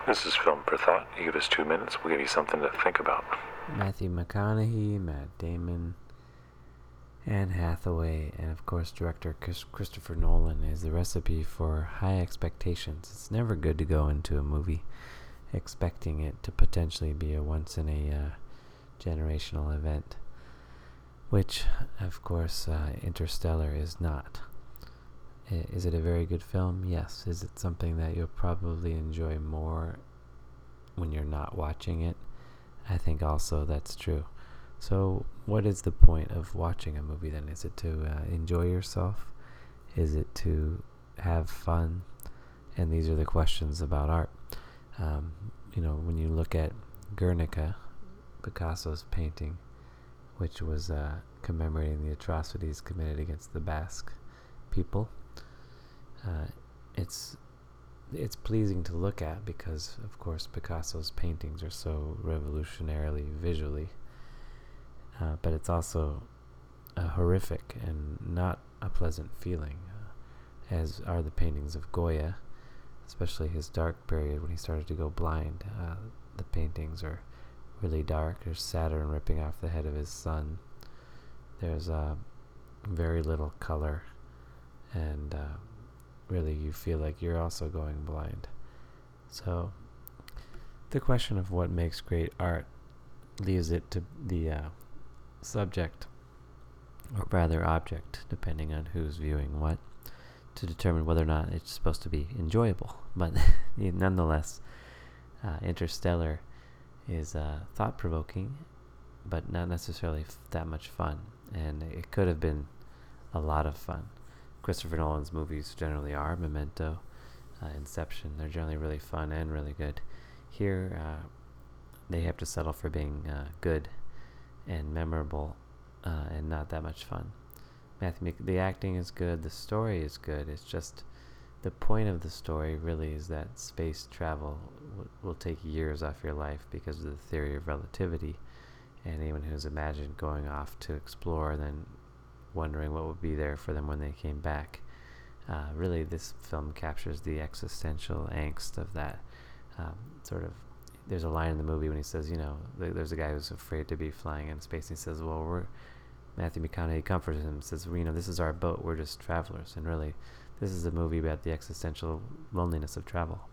This is Film for Thought. You give us 2 minutes, we'll give you something to think about. Matthew McConaughey, Matt Damon, Anne Hathaway, and of course director Christopher Nolan is the recipe for high expectations. It's never good to go into a movie expecting it to potentially be a once-in-a-generational event, which, of course, Interstellar is not. Is it a very good film? Yes. Is it something that you'll probably enjoy more when you're not watching it? I think also that's true. So what is the point of watching a movie then? Is it to enjoy yourself? Is it to have fun? And these are the questions about art. When you look at Guernica, Picasso's painting, which was commemorating the atrocities committed against the Basque people, it's pleasing to look at because, of course, Picasso's paintings are so revolutionarily visually, but it's also horrific and not a pleasant feeling, as are the paintings of Goya, especially his dark period when he started to go blind. The paintings are really dark. There's Saturn ripping off the head of his son. There's very little color, and really you feel like you're also going blind. So the question of what makes great art leaves it to the subject, or rather object, depending on who's viewing what, to determine whether or not it's supposed to be enjoyable. But nonetheless, Interstellar is thought-provoking, but not necessarily that much fun, and it could have been a lot of fun. Christopher Nolan's movies generally are. Memento, Inception, they're generally really fun and really good. Here, they have to settle for being good and memorable and not that much fun. The acting is good, the story is good. It's just the point of the story really is that space travel will take years off your life because of the theory of relativity, and anyone who's imagined going off to explore and then wondering what would be there for them when they came back. Really, this film captures the existential angst of that sort of. There's a line in the movie when he says, there's a guy who's afraid to be flying in space, and he says, Matthew McConaughey comforts him and says, this is our boat, we're just travelers. And really, this is a movie about the existential loneliness of travel.